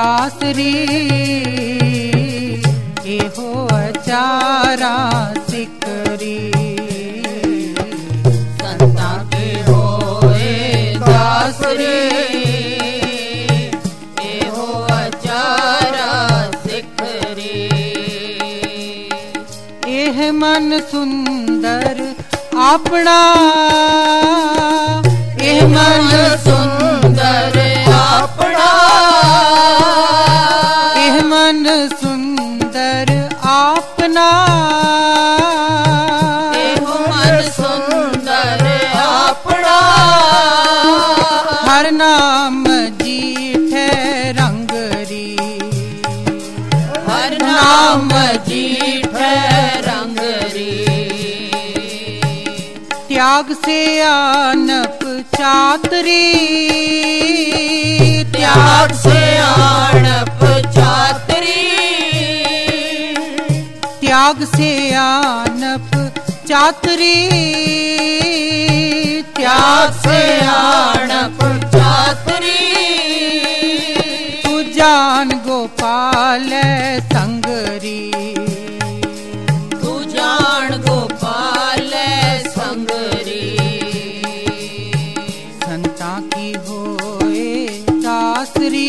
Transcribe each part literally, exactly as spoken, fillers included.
दासरी एहो अचारा सिकरी संता के होए दासरी एहो अचारा सिकरी एह मन सुंदर अपना एह मन सुंदर अपना एह मन सुंदर अपना एह मन सुंदर अपना हर नाम जीठे रंगरी हर नाम जीठे रंगरी त्याग से आनप चातरी त्याग से आनप चातरी त्याग से आनप चातरी त्याग से आनप चातरी तू जान गोपाल संगरी तू जान गोपाल संगरी संता की होए दासरी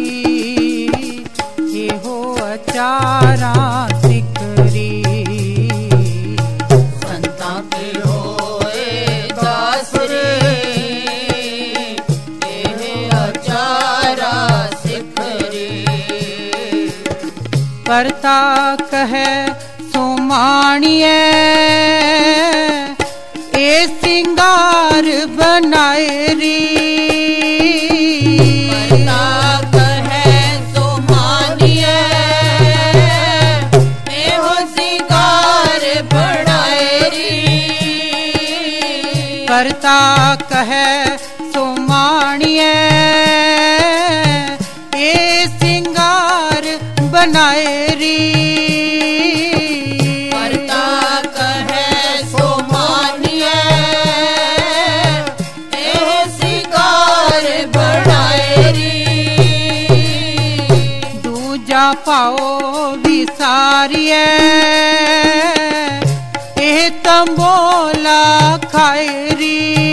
एहो अचारा सिकरी संता की होए दासरी एहो अचारा सिकरी करता कहे सोमाणिए ए सिंगार बनाए री करता कहे सोमानिए एहो सिंगार बनाए री करता कहे सोमाणिए ए सिंगार बनाए री करता कहे सोमानिए एहो सिंगार बनाए री दूजा पाओ विसारिए ए तंबोला खायरी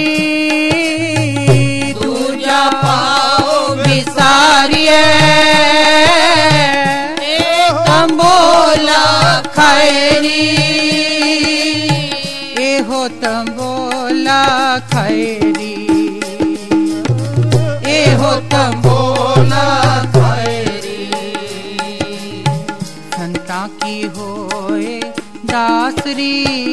दूजा पाओ विसारिए तंबोला खायरी एहो तंबोला खायरी एहो तंबोला खायरी संता की होए दासरी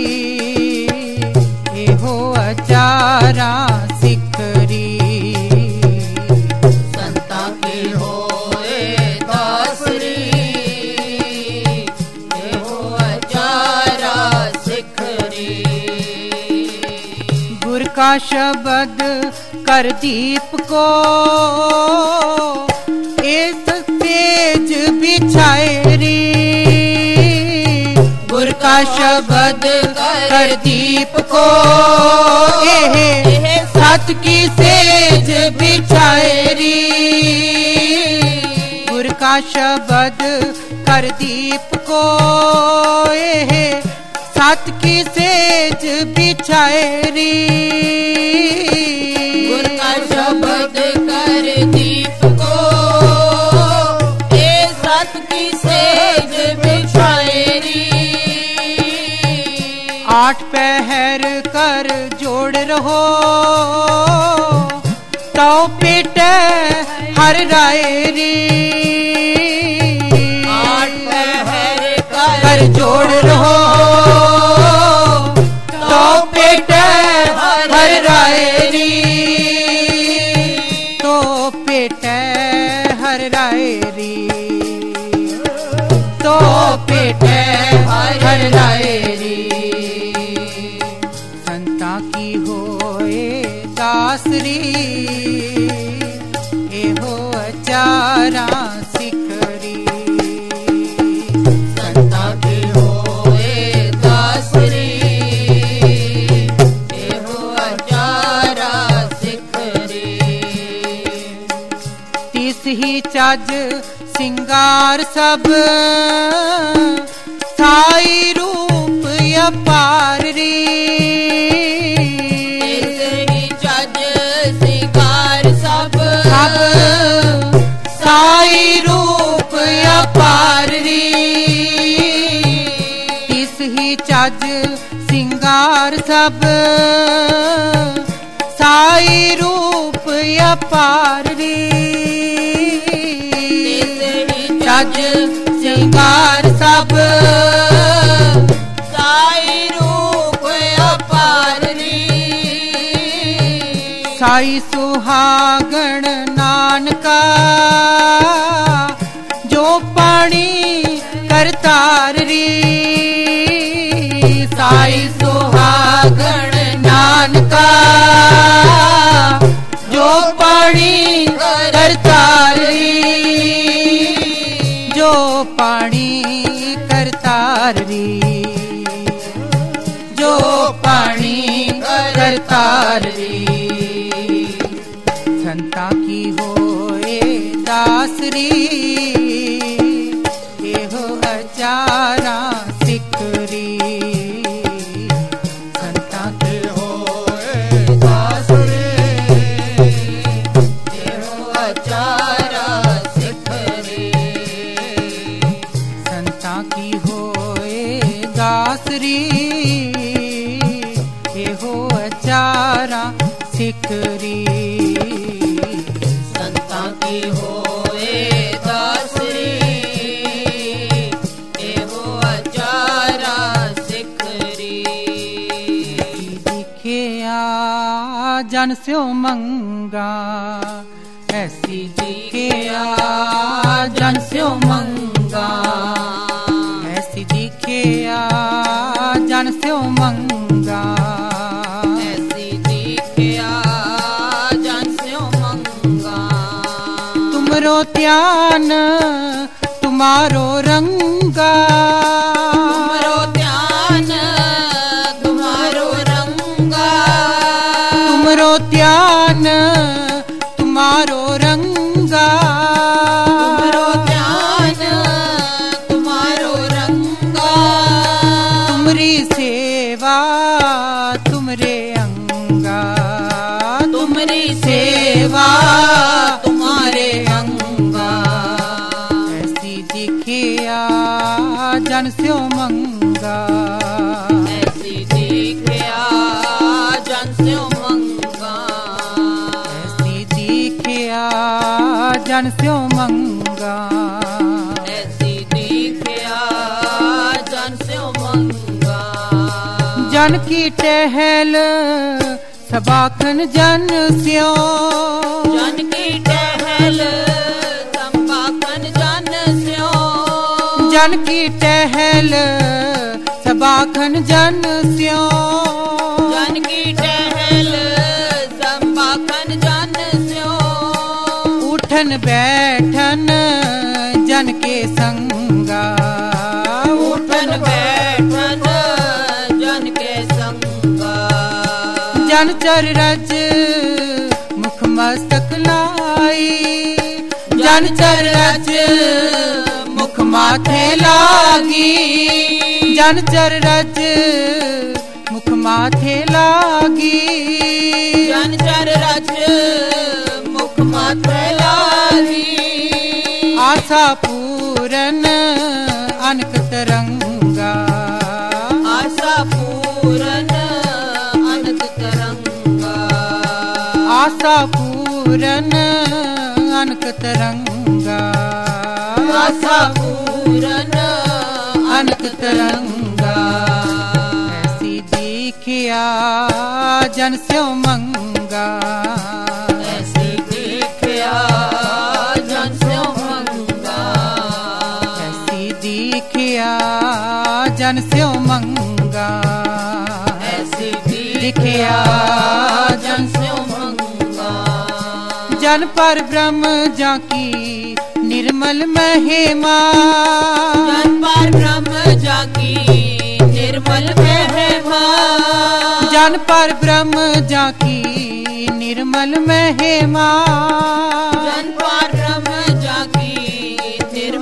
एहो अचारा सिकरी संता की होए दासरी एहो अचारा सिकरी गुर का शब्द कर दीप को इस तेज बिछाए री गुर का शब्द कर दीप को एह सत की सेज बिछाए री गुर का शब्द कर दीप को एह सत की सेज बिछाए री गुर का शब्द कर दीप को ए सत की सेज बिछाए री आठ पहर कर जोड़ रहो तो पेट हर राय री आठ पहर कर जोड़ रहो तो पेट हर राय री तो पेट हर राय री तो पेट हर राय री संता की होए दासरी एहो अचारा सिकरी संता की होए दासरी एहो अचारा सिकरी तीस ही चज सिंगार सब साई रूप अपार रे। चज सिंगार सब सब साई रूप अपार रे। तिस ही चज सिंगार सब साई रूप अपार रे। चज सिंगार सब साई रूप अपार रे। साई सुहागण नानका जो पानी करतार रे। साई सुहागण नानका जो पानी करतार रे। जो पानी करतार रे। जो पानी करतार रे। संता की होए दास रे। एहो अचारा सिख रे। संता की होए दास रे। एहो अचारा सिख रे। संता की होए दास रे। एहो अचारा सिख रे। संता की होए दास रे। एहो अचारा सिख रे। दिखिया जन स्यो मंगा। ऐसी दिखिया जन स्यो मंगा। ऐसी दिखिया जन स्यो मंगा। ऐसी दिखिया जन स्यो मंगा। तुमरो ध्यान तुम्हारो रंगा। तुमरो ध्यान तुम्हारो रंगा। तुमरो ध्यान तुम्हारो रंगा। तुमरो ध्यान तुम्हारो रंगा। तुमरी सेवा तुमरे अंगा। तुमरी सेवा तुम्हारे अंगा। ऐसी दिखिया जन स्यो मंगा। ऐसी दिखिया जन स्यो मंगा। ऐसी दिखिया जन स्यो मंगा। ऐसी दिखिया जन स्यो मंगा। जन की टहल सबाखन जन स्यो। जन की टहल संबाखन जन स्यो। जन की टहल सबाखन जन स्यो। जन की टहल संबाखन जन स्यो। उठन बैठन जन के संगा। उठन बैठन जन के संगा। जन चर रज मुख मस्तक लाई। जन चर रज मुख माथे लागी। जन चर रज मुख माथे लागी। जन चर रज मुख माथे लागी। आशा पूरन अनक तरंगा। आशा पूरन अनंत तरंगा। आशा पूरन अनक तरंगा। आशा पूरन अनक तरंगा। ऐसी दिखिया जन स्यो मंगा। ऐसी दिखिया जन स्यो मंगा। ऐसी दिखिया जन स्यो मंगा। ऐसी दिखिया जन स्यो मंगा। जन पर ब्रह्म जाकी निर्मल महिमा। जन पर ब्रह्म जाकी निर्मल महिमा। जन पर ब्रह्म जाकी निर्मल महिमा। जन पर ब्रह्म जाकी निर्मल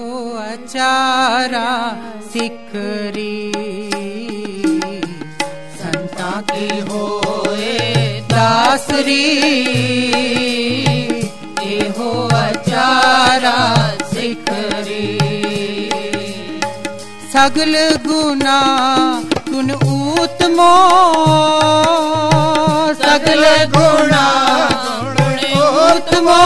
एहो अचारा सिखरी संता की होए दासरी एहो अचारा सिखरी सगल गुना गुण उत्तमो सगल गुना उत्तमो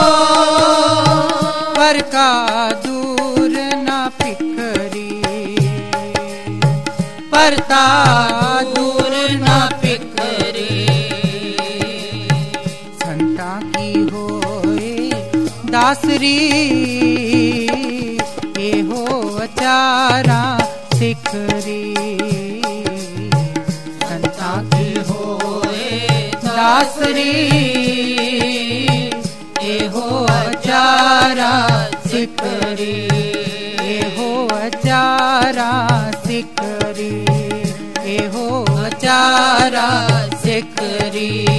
पर का दूर न फिकरी परता दूर न फिकरी संता की होए दासरी एहो अचारा सिखरी संता की होए दासरी एहो अचारा सिखरी एहो अचारा सिखरी एहो अचारा सिखरी।